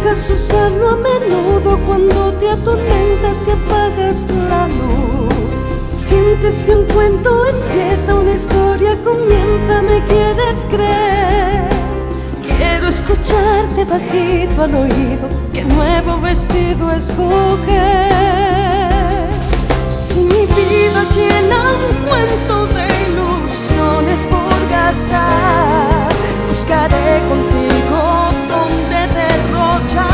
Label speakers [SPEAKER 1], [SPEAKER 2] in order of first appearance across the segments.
[SPEAKER 1] buscas usarlo a menudo cuando te atormentas y apagas la luz. Sientes que un cuento empieza, una historia comienza, me quieres creer. Quiero escucharte bajito al oído, qué nuevo vestido escoger. Si mi vida llena un cuento de ilusiones por gastar, buscaré contigo donde derrochar.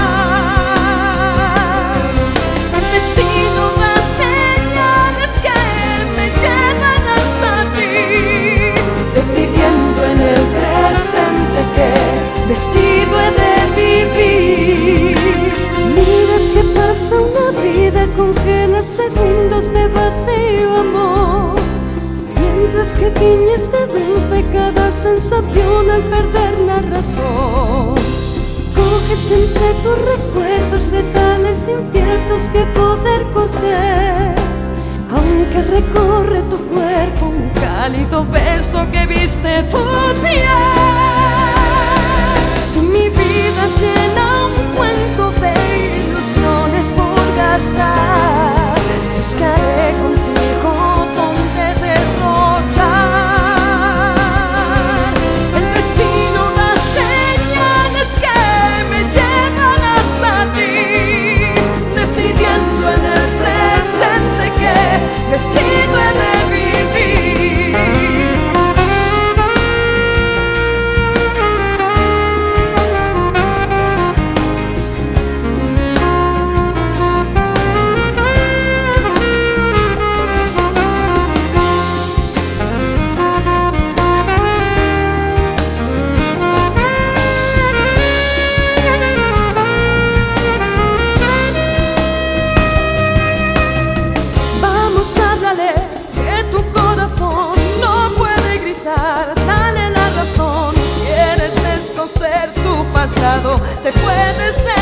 [SPEAKER 1] El destino da señales que me llevan hasta ti, decidiendo en el presente qué vestido he de vivir. Miras que pasa una vida, congela segundos de vacío amor, mientras que tiñes de dulce cada sensación al perder la razón. Coges de entre tus recuerdos retales inciertos que poder coser, aunque recorre tu cuerpo un cálido beso que viste tu piel. Si mi vida llena un cuento de ilusiones por gastar, buscaré contigo donde derrochar. El destino da señales que me llevan hasta ti, decidiendo en el presente qué vestido he de vivir.
[SPEAKER 2] Dale la razón, quieres descoser tu pasado, te puedes